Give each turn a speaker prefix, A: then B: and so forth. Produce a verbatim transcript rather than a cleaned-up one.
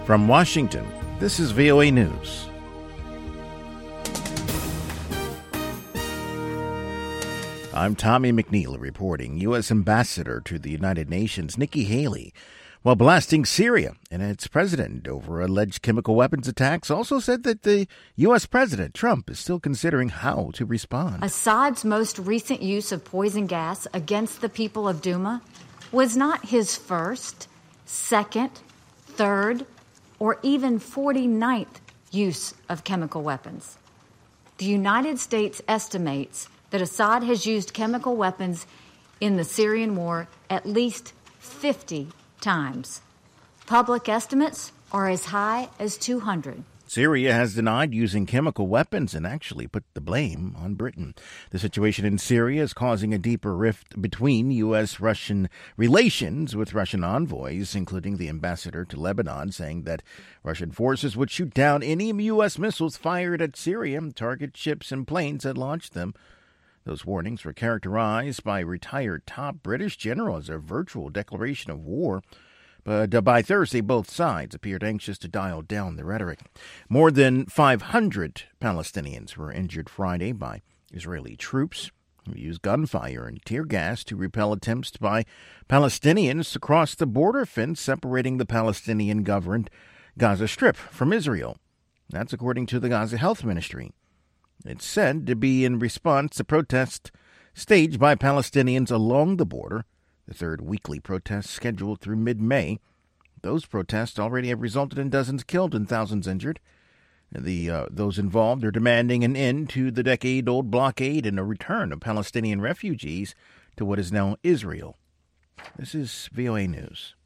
A: From Washington, this is V O A News. I'm Tommy McNeil reporting. U S. Ambassador to the United Nations Nikki Haley, while blasting Syria and its president over alleged chemical weapons attacks, also said that the U S. President Trump is still considering how to respond.
B: Assad's most recent use of poison gas against the people of Douma was not his first, second, third, or even forty-ninth use of chemical weapons. The United States estimates that Assad has used chemical weapons in the Syrian war at least fifty times. Public estimates are as high as two hundred.
A: Syria has denied using chemical weapons and actually put the blame on Britain. The situation in Syria is causing a deeper rift between U S Russian relations, with Russian envoys, including the ambassador to Lebanon, saying that Russian forces would shoot down any U S missiles fired at Syria, target ships and planes that launched them. Those warnings were characterized by retired top British general as a virtual declaration of war. But uh, by Thursday, both sides appeared anxious to dial down the rhetoric. More than five hundred Palestinians were injured Friday by Israeli troops who used gunfire and tear gas to repel attempts by Palestinians to cross the border fence separating the Palestinian-governed Gaza Strip from Israel. That's according to the Gaza Health Ministry. It's said to be in response to protests staged by Palestinians along the border, the third weekly protest scheduled through mid-May. Those protests already have resulted in dozens killed and thousands injured. The uh, those involved are demanding an end to the decade-old blockade and a return of Palestinian refugees to what is now Israel. This is V O A News.